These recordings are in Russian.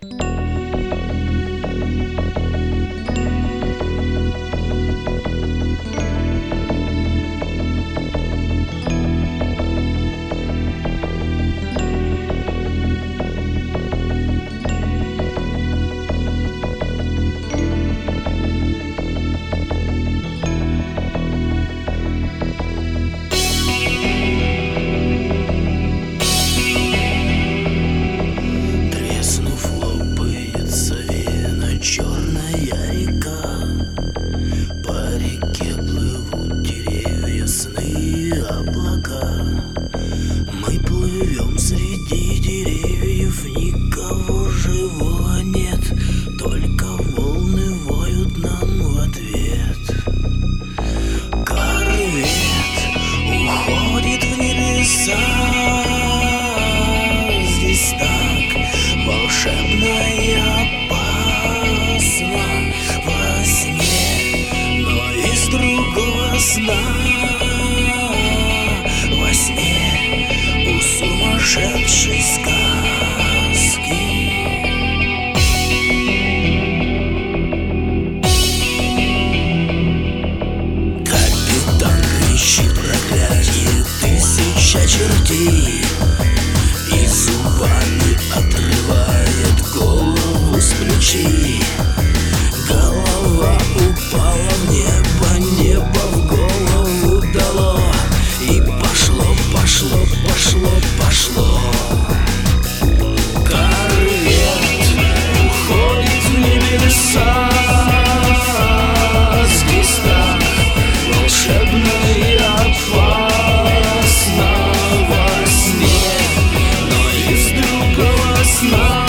Черная река, по реке плывут деревья, сны, облака. Мы плывем среди деревьев, никого живого нет, только волны воют нам в ответ. Корвет уходит в небеса, здесь так волшебно и опасно. Во сне, но из другого сна. Во сне у сумасшедшей сказки. Капитан кричит проклятие, тысяча чертей, и зубами отрывает голову с плечей. Голова упала в небо, небо в голову дало, и пошло, пошло, пошло, пошло. Корвет уходит в небеса, здесь так волшебно и опасно. Во сне, но из другого сна.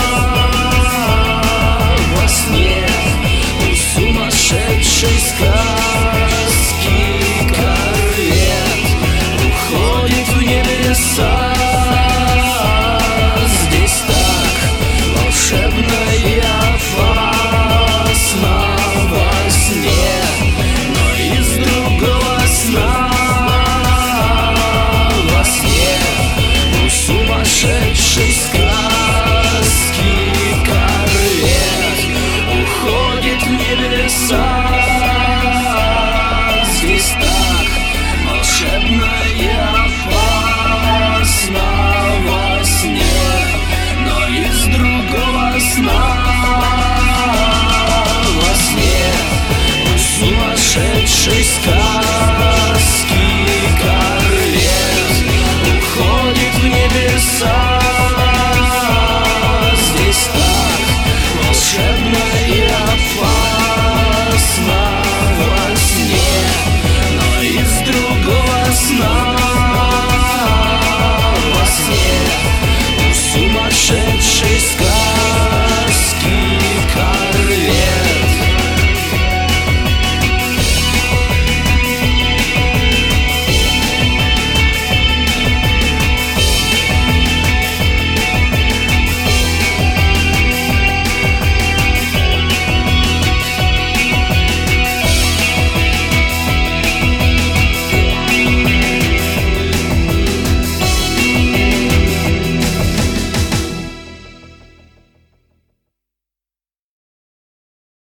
Во сне сумасшедшей сказки. Корвет уходит в небеса, здесь так волшебно и опасно. Во сне, но из другого сна. Во сне у сумасшедшей сказки. Корвет уходит в небеса, здесь так волшебно и опасно. Во сне, но из другого сна. Во сне у сумасшедшей сказки.